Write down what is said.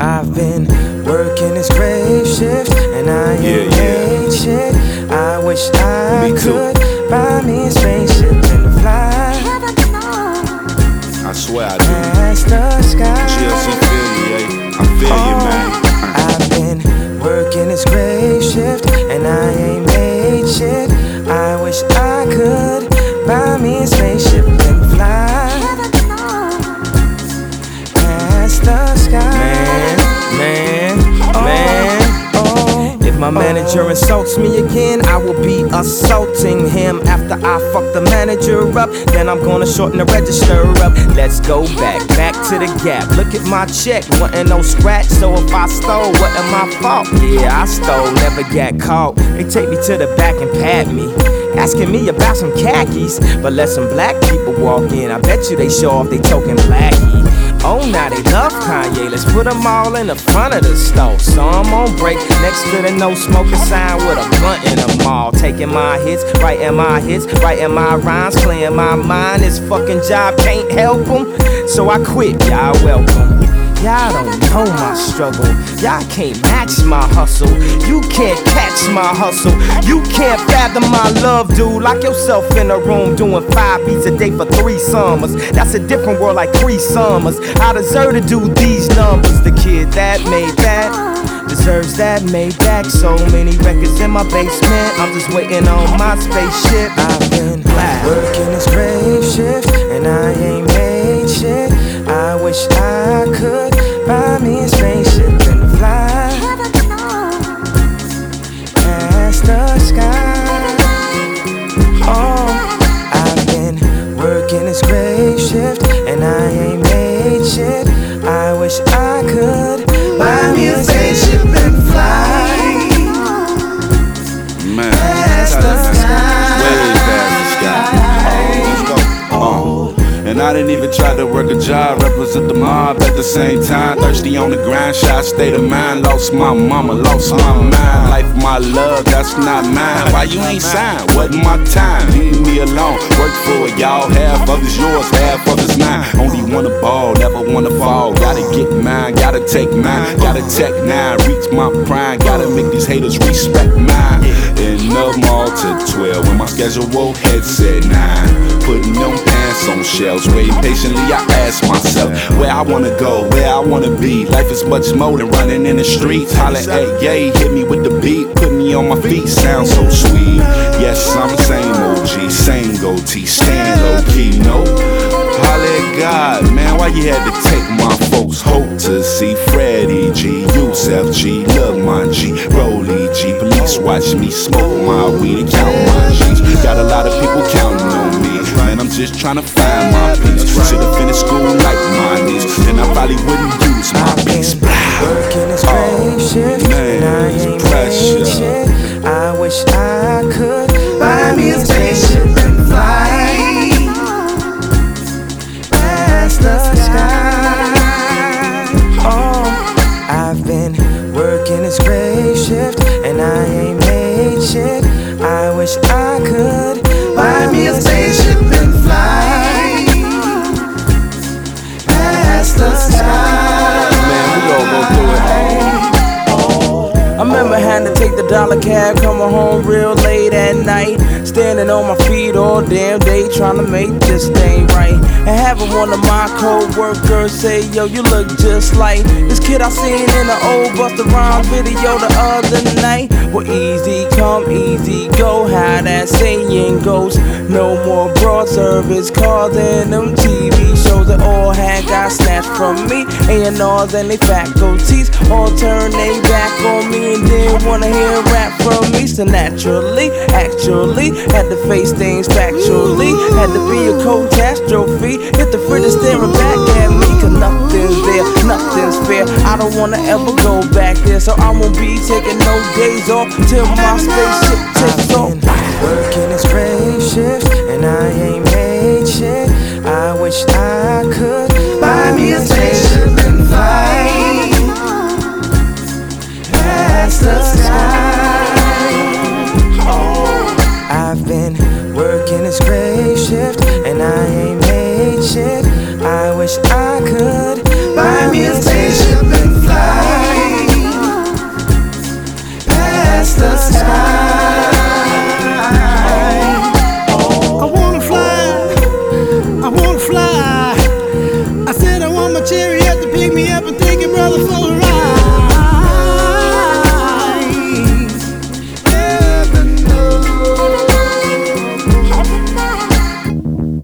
I've been working this grave shift, and I ain't made shit. I wish I could buy me a spaceship and fly. I swear I do. Past the sky. GLC feel me, eh? I feel you, man. I've been working this grave shift, and I ain't made shit. I wish I could buy me a spaceship and fly past the sky. Man, oh. If my manager insults me again, I will be assaulting him. After I fuck the manager up, then I'm gonna shorten the register up. Let's go back to the Gap. Look at my check, wasn't no scratch. So if I stole, wasn't my fault. Yeah, I stole, never got caught. They take me to the back and pat me, asking me about some khakis. But let some black people walk in, I bet you they show off they token blackie. Oh, now they love Kanye, let's put them all in the front of the store. So I'm on break next to the no smoking sign with a blunt in them all. Taking my hits, writing my rhymes, clearing my mind. This fucking job can't help them, so I quit, y'all welcome. Y'all don't know my struggle, y'all can't match my hustle. You can't catch my hustle, you can't fathom my love, dude. Lock yourself in a room doing 5 beats a day for 3 summers. That's a different world like 3 summers. I deserve to do these numbers. The kid that made that deserves that made back. So many records in my basement, I'm just waiting on my spaceship. I've been working this grave shift, and I ain't made shit. I wish I could buy me a spaceship and fly past the sky. Oh, I've been working this grave shift, and I ain't made shit. I wish I could buy me a spaceship and fly past the sky. Way past the sky. Let's go. And I didn't even try to work a job, represent the mob at the same time. Thirsty on the grind, shy state of mind. Lost my mama, lost my mind. Life, my love, that's not mine. Why you ain't signed? Wasn't my time. Leave me alone. Work for it, y'all. Half of it's yours, half of it's mine. Only wanna ball, never wanna fall. Gotta get mine, gotta take mine. Gotta tech 9, reach my prime. Gotta make these haters respect mine. In the mall to 12, when my schedule head said 9. Putting them pants on shelves, waiting patiently, I ask myself where I wanna go, where I wanna be. Life is much more than running in the streets. Holla at yay, hit me with the beat, put me on my feet, sound so sweet. Yes, I'm the same OG, same goatee, staying low key, no. Holla at God, man, why you had to take my folks' hope to see Freddie G, Yusef G, Lil Mon G, Rolly G. Police watch me smoke my weed and count my G's. Got a lot of people counting on me, man, I'm just trying to find my peace. Should've finished school like my niece, and I probably wouldn't use my peace. Working this grave shift, and I ain't made shit. I wish I could buy me a spaceship and fly past the sky. Oh, I've been working this grave shift, and I ain't made shit. I wish I could buy me a spaceship and fly past the sky. Man, we all gon' do it. I remember having to take the dollar cab, coming home real late at night, standing on my feet all damn day, trying to make this thing right. And having one of my co-workers say, yo, you look just like this kid I seen in the old Busta Rhymes video the other night. Well, easy come, easy go, how that saying goes. No more broad service calls and them TV shows that all had got snatched from me. A&Rs and they faculties all turned they back on me and didn't wanna hear rap from me. So naturally, actually, had to face things factually. Had to be a catastrophe. Hit the fridge staring back at me, cause nothing's there, nothing's fair. I don't wanna ever go back there, so I won't be taking no days off till my spaceship takes off. Working this grave shift, and I ain't made shit. I wish I could buy me a spaceship and fly